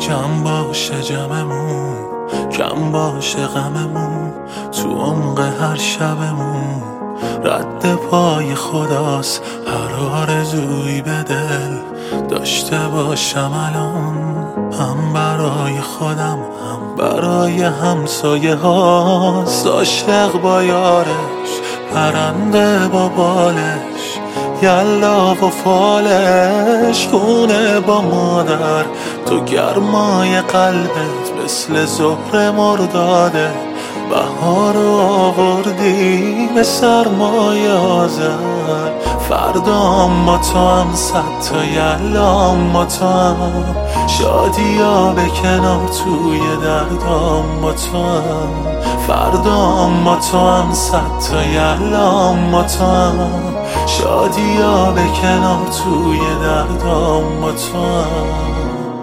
جمع باشه جمعمون، کم باشه غممون، تو عمق هر شبمون رد پای خداست هر آرزویی به دل داشته باشم الان، هم برای خودم هم برای همسایه هاست. عاشق با یارش، پرنده با بالش، یلا و فالش، خونه با مادر، تو گرمای قلبت مثل زهر مرداده، بهار آوردی به سرمای آذر، فردا با تو هم صد تا یلا با تو هم، شادیا به کنار توی دردام با تو هم، فردا با تو هم صد تا یلا با تو هم، شادیا به کنار توی دردام با تو هم.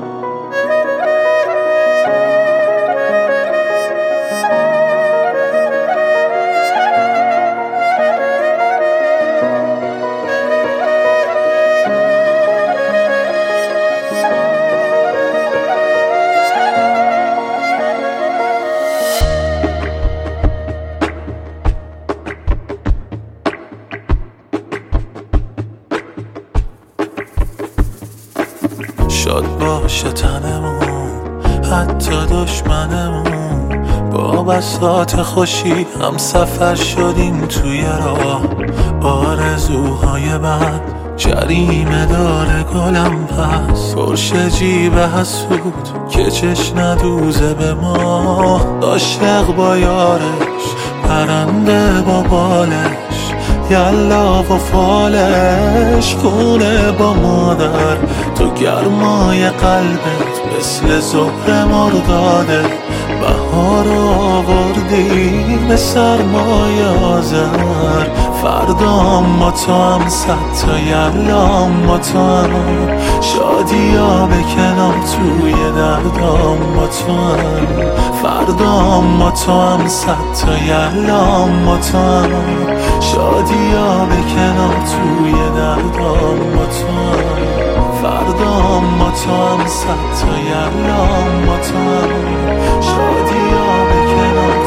شاد باشه تنمون، حتی دشمنمون، با بساط خوشی هم سفر شدیم توی راه، آرزوهای بد جریمه داره گلم پس، پرش جیب حسود که چش ندوزه به ما. عاشق با یارش، پرنده با بالش، یلا و فالش، خونه با مادر، تو گرمای قلبت مثل زهر مرداده، بهار آوردی به سرمای آذر، فردا با تو هم صد تا یلا با تو هم، شادیا به کنار توی دردام با تو هم، فردا با تو هم صد تا یلا با تو هم، شادیا به کنار توی دردام با تو هم، فردا با تو هم صد تا یلا با تو هم، شادیا به کنار